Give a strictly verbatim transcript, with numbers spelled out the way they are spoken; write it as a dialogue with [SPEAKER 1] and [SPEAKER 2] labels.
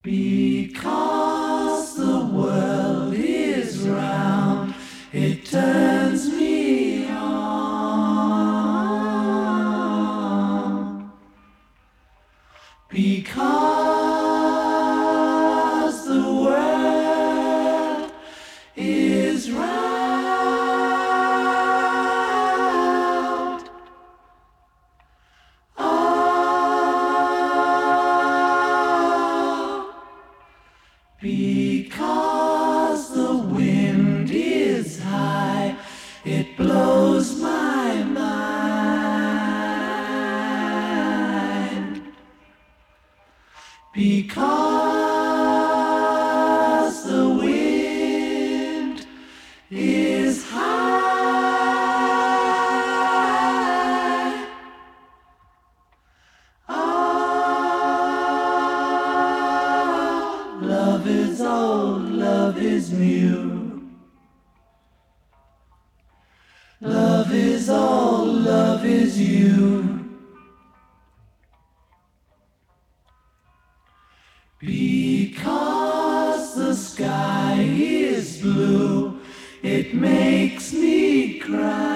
[SPEAKER 1] Because the world is round, it turns me on. Because the world is round. Oh, because the wind is high, it blows my mind. Because the wind is high. Oh, love is old, love is new. Love is all, love is you. Because the sky is blue, it makes me cry.